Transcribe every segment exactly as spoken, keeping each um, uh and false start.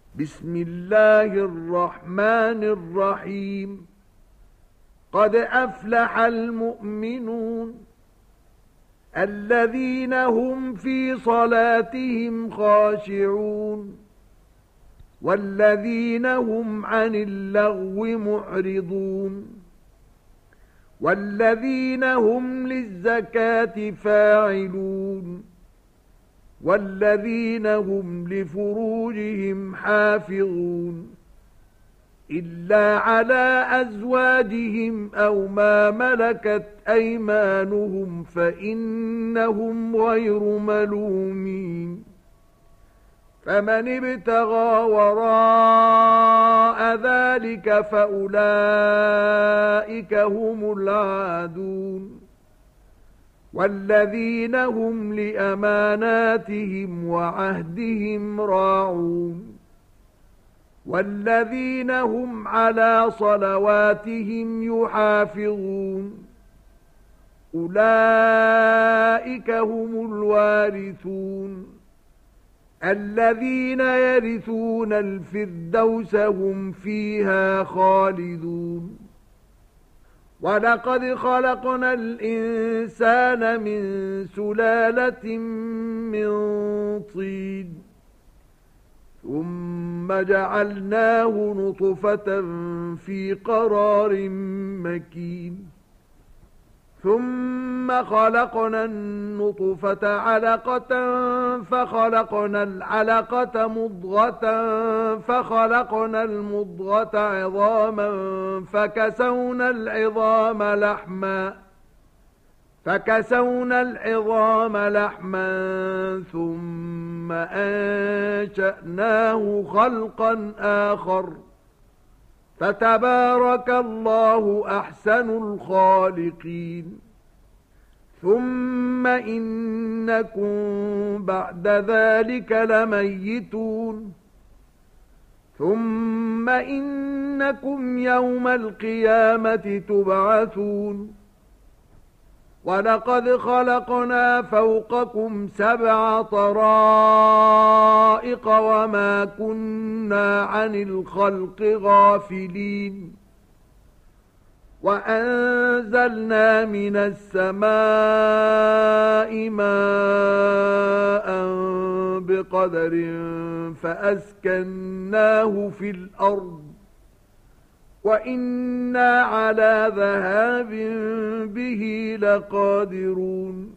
بسم الله الرحمن الرحيم. قد أفلح المؤمنون الذين هم في صلاتهم خاشعون والذين هم عن اللغو معرضون والذين هم للزكاة فاعلون والذين هم لفروجهم حافظون إلا على أزواجهم أو ما ملكت أيمانهم فإنهم غير ملومين. فمن ابتغى وراء ذلك فأولئك هم العادون والذين هم لأماناتهم وعهدهم راعون والذين هم على صلواتهم يحافظون. أولئك هم الوارثون الذين يرثون الفردوس هم فيها خالدون. ولقد خلقنا الإنسان من سلالة من طين ثم جعلناه نطفة في قرار مكين ثم خلقنا النطفة علقة فخلقنا العلقة مضغة فخلقنا المضغة عظاما فكسونا العظام لحما فكسونا العظام لحما ثم أنشأناه خلقا آخر فتبارك الله أحسن الخالقين. ثم إنكم بعد ذلك لميتون ثم إنكم يوم القيامة تبعثون. ولقد خلقنا فوقكم سبع طرائق وما كنا عن الخلق غافلين. وأنزلنا من السماء ماء بقدر فأسكناه في الأرض وإنا على ذهاب به لقادرون.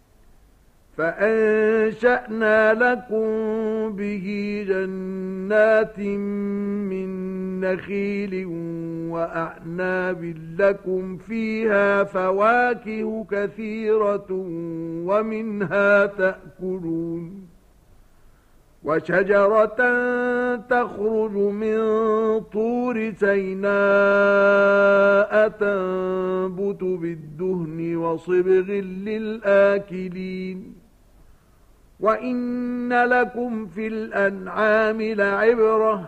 فأنشأنا لكم به جنات من نخيل وأعناب لكم فيها فواكه كثيرة ومنها تأكلون. وشجرة تخرج من طور سيناء تنبت بالدهن وصبغ للآكلين. وإن لكم في الأنعام لعبرة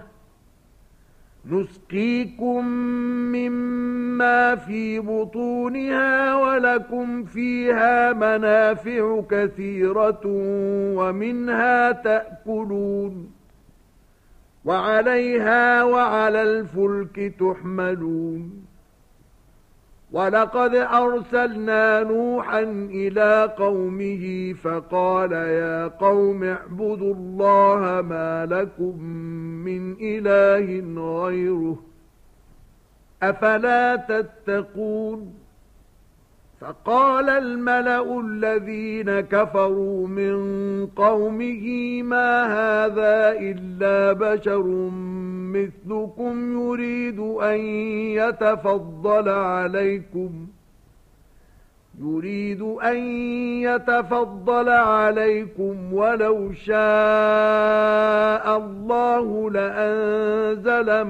نسقيكم مما في بطونها ولكم فيها منافع كثيرة ومنها تأكلون وعليها وعلى الفلك تحملون. ولقد أرسلنا نوحا إلى قومه فقال يا قوم اعبدوا الله ما لكم من إله غيره أفلا تتقون. فقال الملأ الذين كفروا من قومه ما هذا إلا بشر مثلكم يريد أن يتفضل عليكم يريد أن يتفضل عليكم ولو شاء الله لأنزل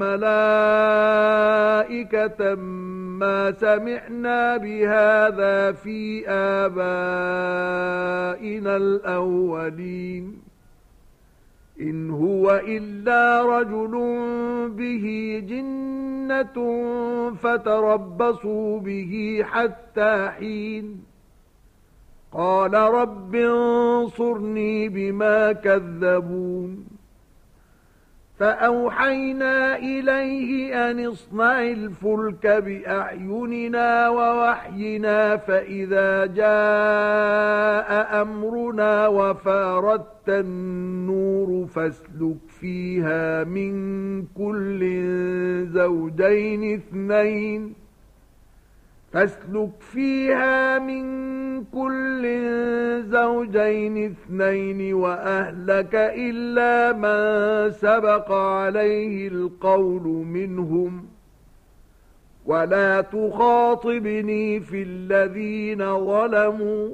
ملائكة ما سمعنا بهذا في آبائنا الأولين إن هو إلا رجل به جنة فتربصوا به حتى حين. قال رب انصرني بما كذبون فأوحينا إليه أن اصنع الفلك بأعيننا ووحينا فإذا جاء أمرنا وفاردت النور فاسلك فيها من كل زوجين اثنين فاسلك فيها من كل زوجين اثنين وأهلك إلا من سبق عليه القول منهم ولا تخاطبني في الذين ظلموا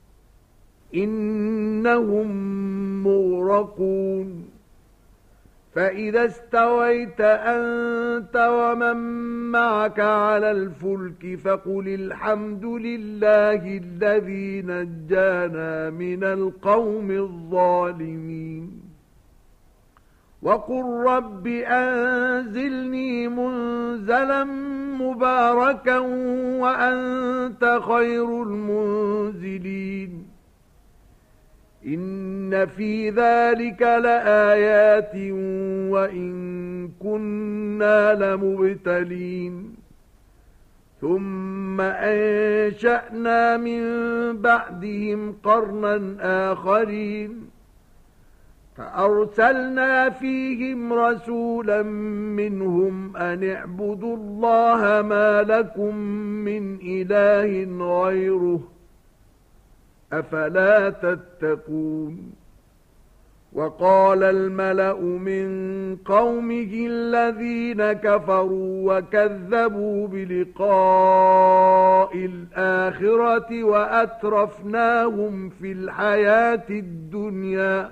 إنهم مغرقون فإذا استويت أنت ومن معك على الفلك فقل الحمد لله الذي نجانا من القوم الظالمين وقل رب أنزلني منزلا مباركا وأنت خير المنزلين إن في ذلك لآيات وإن كنا لمبتلين ثم أنشأنا من بعدهم قرنا آخرين فأرسلنا فيهم رسولا منهم أن اعبدوا الله ما لكم من إله غيره أفلا تتقون وقال الملأ من قومه الذين كفروا وكذبوا بلقاء الآخرة وأترفناهم في الحياة الدنيا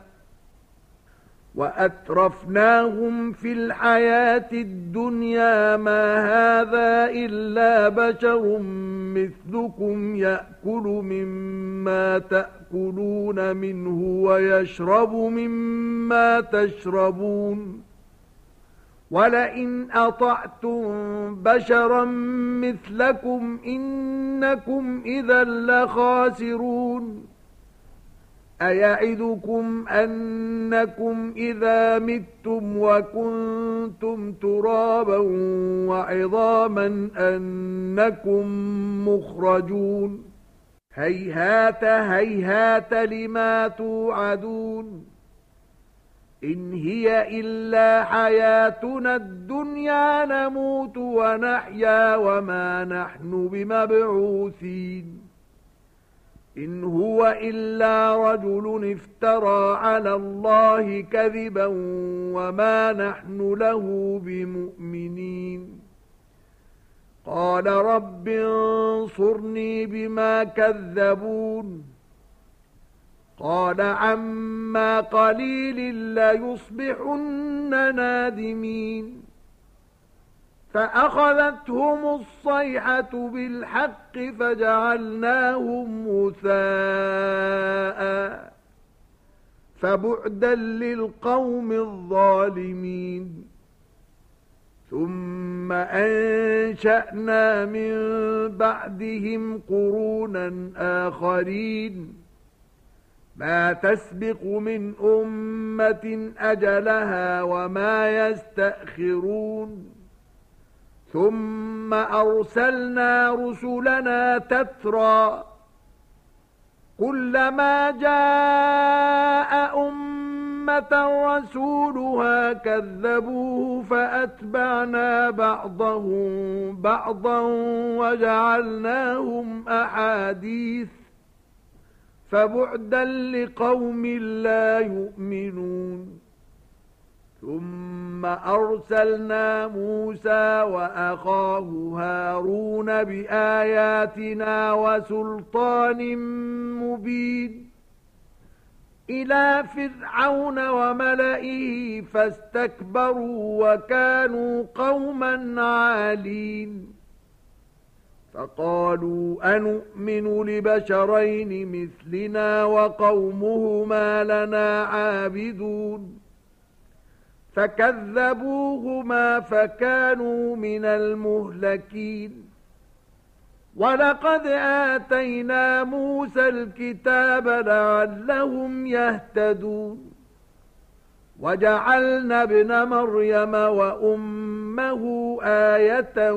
وأترفناهم في الحياة الدنيا ما هذا إلا بشر مثلكم يأكل مما تأكلون منه ويشرب مما تشربون ولئن أطعتم بشرا مثلكم إنكم إذا لخاسرون أيعدكم أنكم إذا متم وكنتم ترابا وعظاما أنكم مخرجون هيهات هيهات لما توعدون إن هي إلا حياتنا الدنيا نموت ونحيا وما نحن بمبعوثين إن هو إلا رجل افترى على الله كذبا وما نحن له بمؤمنين قال رب انصرني بما كذبون قال عما قليل ليصبحن نادمين فأخذتهم الصيحة بالحق فجعلناهم غثاء فبعدا للقوم الظالمين ثم أنشأنا من بعدهم قرونا آخرين ما تسبق من أمة أجلها وما يستأخرون ثم أرسلنا رسلنا تترى كلما جاء أمة رسولها كذبوه فأتبعنا بعضهم بعضا وجعلناهم أحاديث فبعدا لقوم لا يؤمنون ثم أرسلنا موسى وأخاه هارون بآياتنا وسلطان مبين إلى فرعون وملئه فاستكبروا وكانوا قوما عالين فقالوا أنؤمن لبشرين مثلنا وقومهما لنا عابدون فكذبوهما فكانوا من المهلكين ولقد آتينا موسى الكتاب لعلهم يهتدون وجعلنا ابن مريم وأمه آية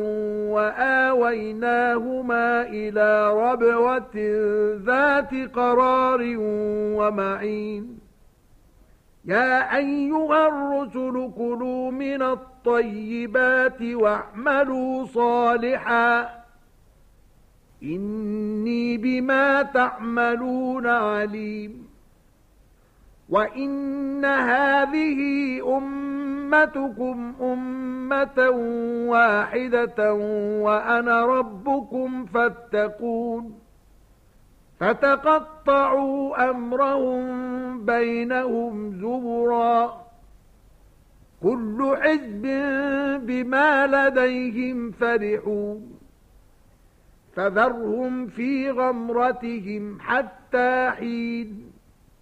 وآويناهما إلى ربوة ذات قرار ومعين يا أيها الرسل كلوا من الطيبات واعملوا صالحا إني بما تعملون عليم وإن هذه أمتكم أمة واحدة وأنا ربكم فاتقون فتقطعوا أمرهم بينهم زبرا كل حزب بما لديهم فرحون فذرهم في غمرتهم حتى حين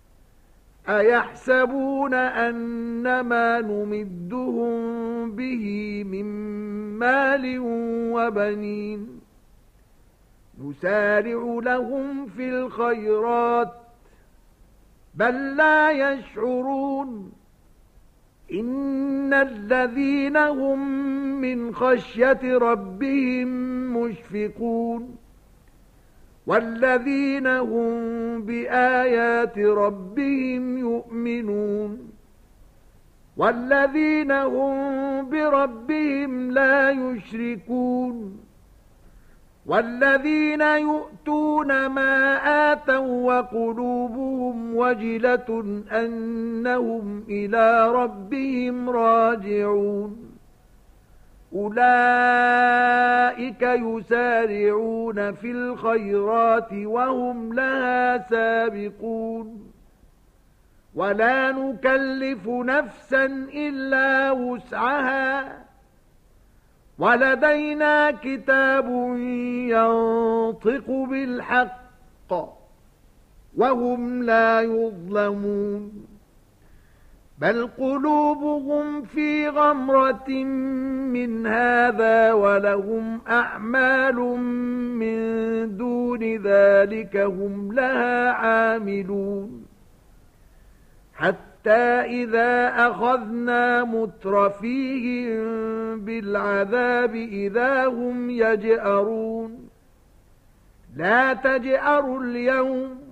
أيحسبون أنما نمدهم به من مال وبنين نسارع لهم في الخيرات بل لا يشعرون إن الذين هم من خشية ربهم مشفقون والذين هم بآيات ربهم يؤمنون والذين هم بربهم لا يشركون والذين يؤتون ما آتوا وقلوبهم وجلة أنهم إلى ربهم راجعون أولئك يسارعون في الخيرات وهم لها سابقون ولا نكلف نفسا إلا وسعها ولدينا كتاب ينطق بالحق وهم لا يظلمون بل قلوبهم في غمرة من هذا ولهم أعمال من دون ذلك هم لها عاملون حتى إذا أخذنا مترفيهم بالعذاب إذا هم يجأرون لا تجأروا اليوم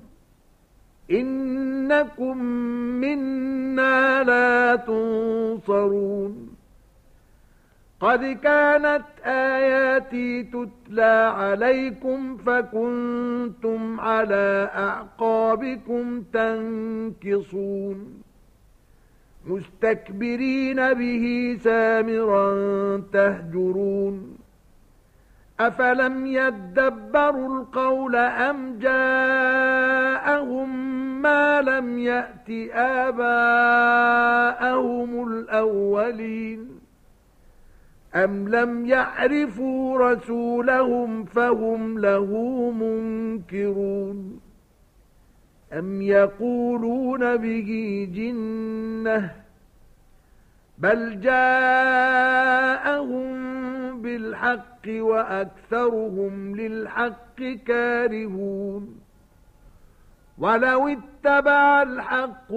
إنكم منا لا تنصرون قد كانت آياتي تتلى عليكم فكنتم على أعقابكم تنكصون مستكبرين به سامرا تهجرون أفلم يدبروا القول أم جاءهم ما لم يأت آباءهم الأولين أم لم يعرفوا رسولهم فهم له منكرون أم يقولون به جنة بل جاءهم بالحق وأكثرهم للحق كارهون ولو اتبع الحق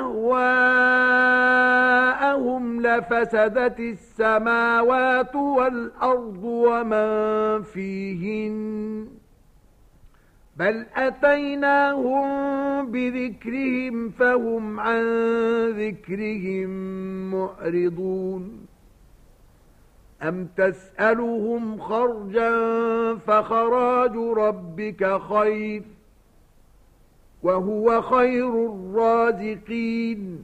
أهواءهم لفسدت السماوات والأرض ومن فيهن بل أتيناهم بذكرهم فهم عن ذكرهم معرضون أم تسألهم خرجا فخراج ربك خير وهو خير الرازقين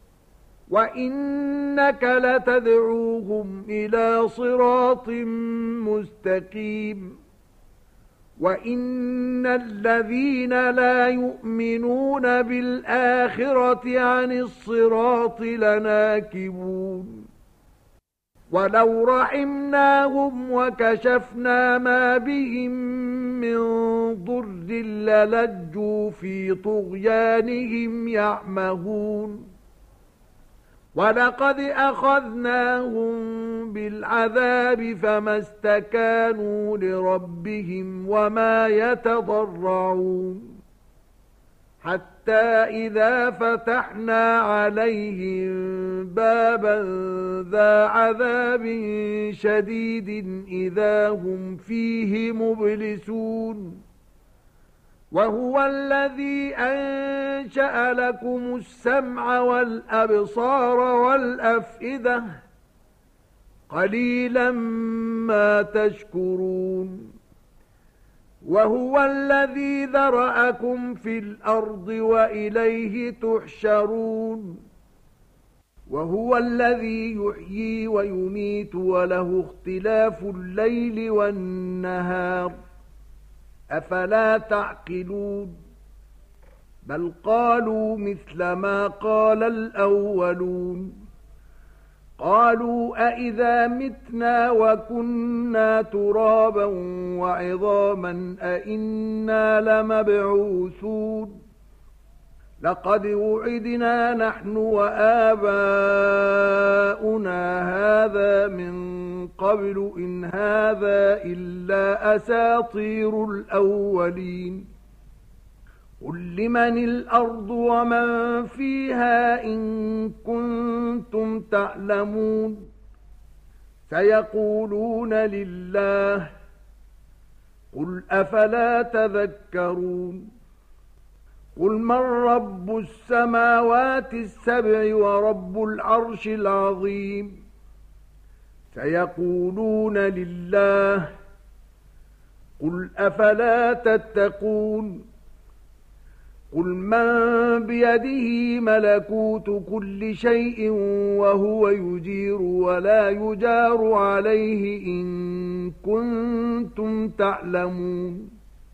وإنك لتدعوهم إلى صراط مستقيم وإن الذين لا يؤمنون بالآخرة عن الصراط لناكبون ولو رحمناهم وكشفنا ما بهم من ضر للجوا في طغيانهم يعمهون ولقد أخذناهم بالعذاب فما استكانوا لربهم وما يتضرعون حتى إذا فتحنا عليهم بابا ذا عذاب شديد إذا هم فيه مبلسون وهو الذي أنشأ لكم السمع والأبصار والأفئدة قليلا ما تشكرون وهو الذي ذرأكم في الأرض وإليه تحشرون وهو الذي يحيي ويميت وله اختلاف الليل والنهار أفلا تعقلون بل قالوا مثل ما قال الأولون قالوا أئذا متنا وكنا ترابا وعظاما أئنا لمبعوثون لقد وعدنا نحن وآباؤنا هذا من قبل إن هذا إلا أساطير الأولين قل لمن الأرض ومن فيها إن كنتم تعلمون سيقولون لله قل أفلا تذكرون قل من رب السماوات السبع ورب العرش العظيم سيقولون لله قل أفلا تتقون قل من بيده ملكوت كل شيء وهو يجير ولا يجار عليه إن كنتم تعلمون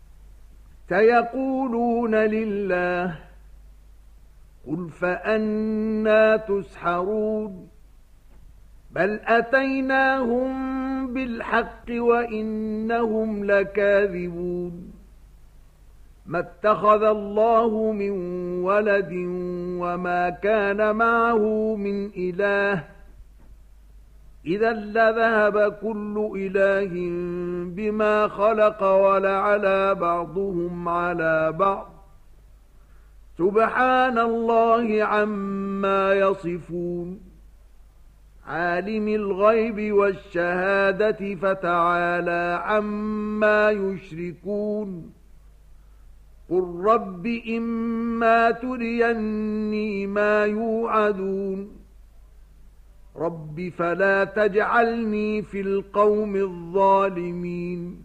سيقولون لله قل فأنى تسحرون بل أتيناهم بالحق وإنهم لكاذبون ما اتخذ الله من ولد وما كان معه من إله إذا لذهب كل إله بما خلق ولعلى بعضهم على بعض سبحان الله عما يصفون عالم الغيب والشهادة فتعالى عما يشركون قل رب إما تريني ما يوعدون رب فلا تجعلني في القوم الظالمين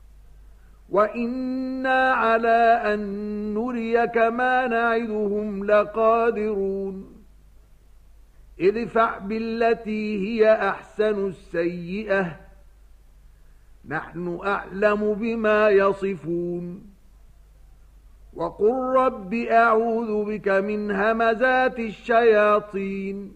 وإنا على أن نريك ما نعدهم لقادرون ادفع بالتي هي أحسن السيئة نحن أعلم بما يصفون وقل رب أعوذ بك من همزات الشياطين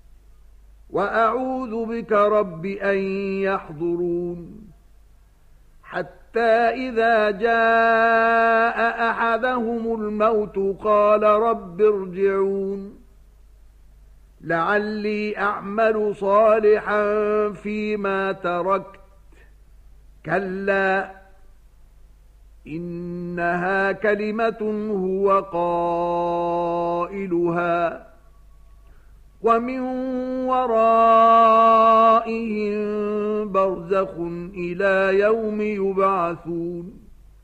وأعوذ بك رب أن يحضرون حتى إذا جاء أحدهم الموت قال رب ارجعون لعلي أعمل صالحا فيما تركت كلا إنها كلمة هو قائلها ومن ورائهم برزخ إلى يوم يبعثون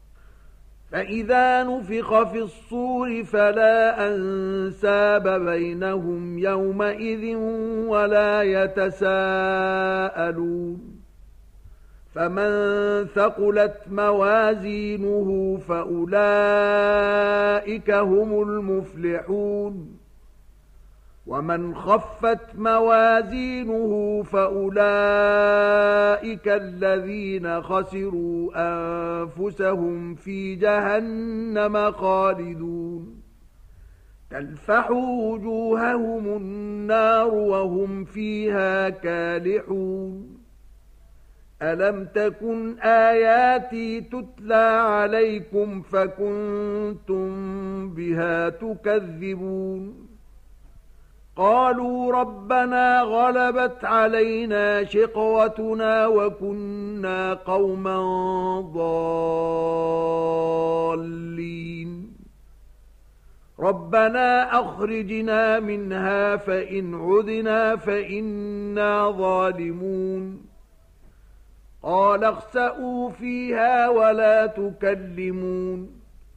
فإذا نفخ في الصور فلا أنساب بينهم يومئذ ولا يتساءلون فمن ثقلت موازينه فأولئك هم المفلحون ومن خفت موازينه فأولئك الذين خسروا أنفسهم في جهنم خالدون تلفح وجوههم النار وهم فيها كالحون ألم تكن آياتي تتلى عليكم فكنتم بها تكذبون قالوا ربنا غلبت علينا شقوتنا وكنا قوما ضالين ربنا أخرجنا منها فإن عدنا فإنا ظالمون قال اخسئوا فيها ولا تكلمون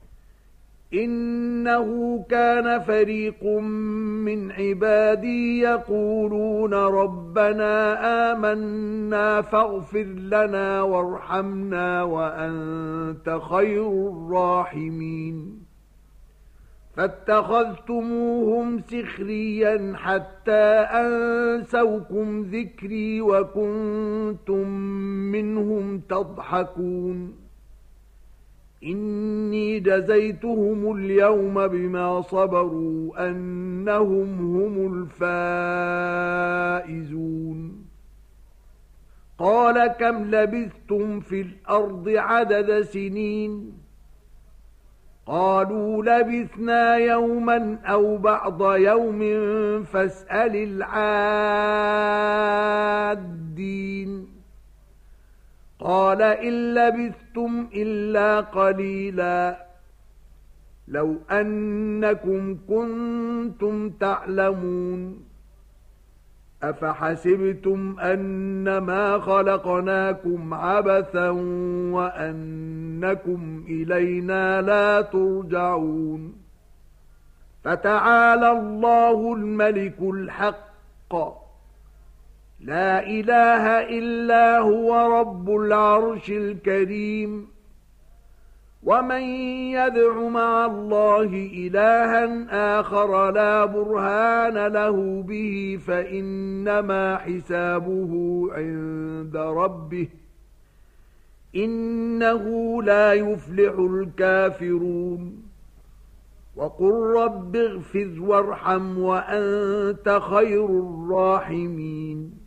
إنه كان فريق من عبادي يقولون ربنا آمنا فاغفر لنا وارحمنا وأنت خير الراحمين فاتخذتموهم سخريا حتى أنسوكم ذكري وكنتم منهم تضحكون إني جزيتهم اليوم بما صبروا أنهم هم الفائزون قال كم لبثتم في الأرض عدد سنين قالوا لبثنا يوما أو بعض يوم فاسأل العادين قال إن لبثتم إلا قليلا لو أنكم كنتم تعلمون أفحسبتم أنما خلقناكم عبثا وأنكم إلينا لا ترجعون فتعالى الله الملك الحق لا إله إلا هو رب العرش الكريم ومن يدع مع الله إلها آخر لا برهان له به فإنما حسابه عند ربه إنه لا يفلح الكافرون وقل رب اغفر وارحم وأنت خير الراحمين